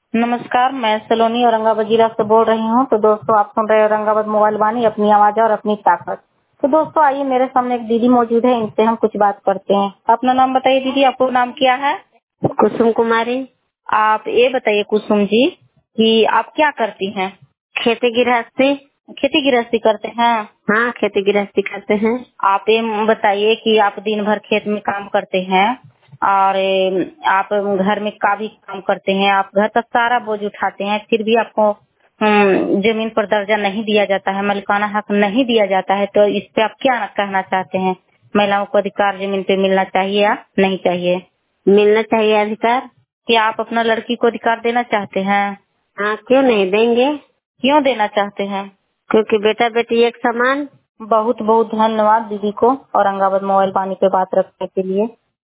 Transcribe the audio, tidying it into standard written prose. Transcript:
नमस्कार, मैं सलोनी औरंगाबाद जिला से बोल रही हूँ। तो दोस्तों, आप सुन रहे हैं औरंगाबाद मोबाइल वाणी, अपनी आवाज और अपनी ताकत। तो दोस्तों, आइए, मेरे सामने एक दीदी मौजूद है, इनसे हम कुछ बात करते हैं। अपना नाम बताइए दीदी, आपको नाम क्या है? कुसुम कुमारी। आप ये बताइए कुसुम जी कि आप क्या करती हैं? खेती गृहस्थी। खेती गृहस्थी करते हैं? हाँ, खेती गृहस्थी करते हैं। आप ये बताइए कि आप दिन भर खेत में काम करते हैं और आप घर में का भी काम करते हैं, आप घर का सारा बोझ उठाते हैं, फिर भी आपको जमीन पर दर्जा नहीं दिया जाता है, मालिकाना हक नहीं दिया जाता है। तो इस पे आप क्या कहना चाहते हैं? महिलाओं को अधिकार जमीन पे मिलना चाहिए या नहीं चाहिए? मिलना चाहिए अधिकार। क्या आप अपना लड़की को अधिकार देना चाहते हैं? हाँ, क्यों नहीं देंगे? क्यों देना चाहते हैं? क्योंकि बेटा बेटी एक समान। बहुत बहुत धन्यवाद दीदी को औरंगाबाद मोबाइल वाणी पे बात रखने के लिए।